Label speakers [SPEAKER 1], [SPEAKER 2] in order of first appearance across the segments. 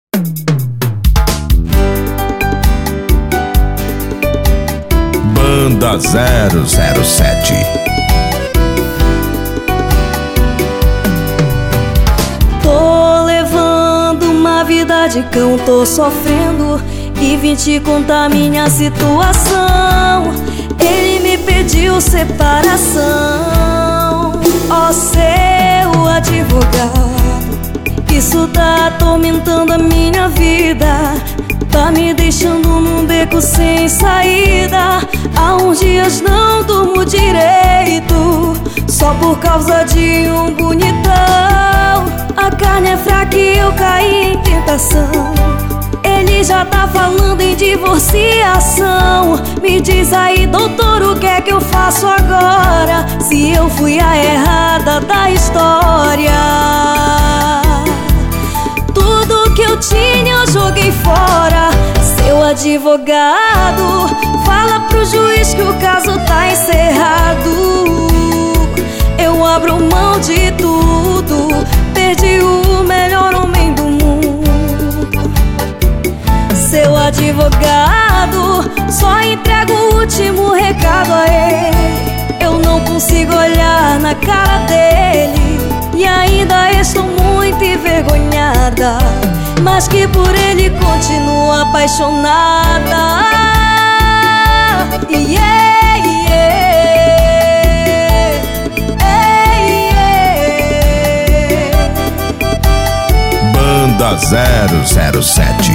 [SPEAKER 1] Banda 007.
[SPEAKER 2] Tô levando uma vida de cão, tô sofrendo e vim te contar minha situação. Ele me pediu separação. Ó seu advogado, isso tá atormentando a minha vida, tá me deixando num beco sem saída. Há uns dias não durmo direito, só por causa de um bonitão. A carne é fraca e eu caí em tentação. Ele já tá falando em divorciação. Me diz aí, doutor, o que é que eu faço agora? Se eu fui a errada da história, tudo que eu tinha eu joguei fora. Seu advogado, fala pro juiz que o caso tá encerrado. Eu abro mão de tudo, perdi o melhor homem do mundo. Seu advogado, só entrego o último recado a ele. Eu não consigo olhar na cara dele e ainda estou muito envergonhada, mas que por ele continuo apaixonada. Yeah, yeah, yeah.
[SPEAKER 1] Banda 007.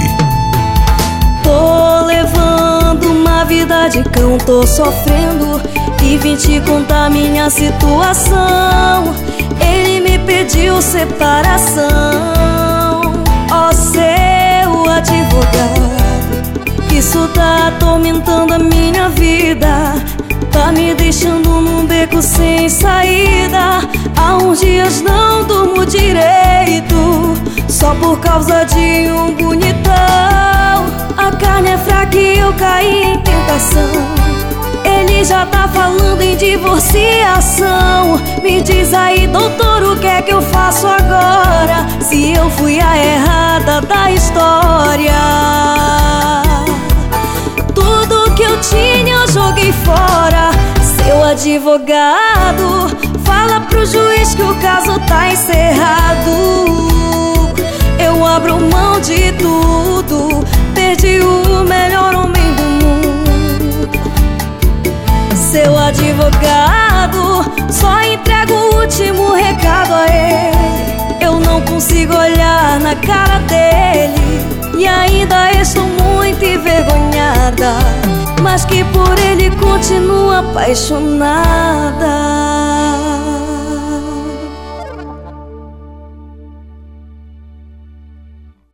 [SPEAKER 2] Tô levando uma vida de cão, tô sofrendo e vim te contar minha situação. Ele me pediu separação. Ó seu advogado, isso tá atormentando a minha vida, tá me deixando num beco sem saída. Há uns dias não durmo direito, só por causa de um bonitão. A carne é fraca e eu caí em tentação. Ele já tá falando em divorciação. Me diz aí, doutor, o que é que eu faço agora? Se eu fui a errada da história, tudo que eu tinha eu joguei fora. Seu advogado, fala pro juiz que o caso tá encerrado. Eu abro mão de tudo, perdi o melhor homem do mundo. Seu advogado, só entrego o último recado a ele. Eu não consigo olhar na cara dele e ainda estou muito envergonhada, mas que por ele continuo apaixonada.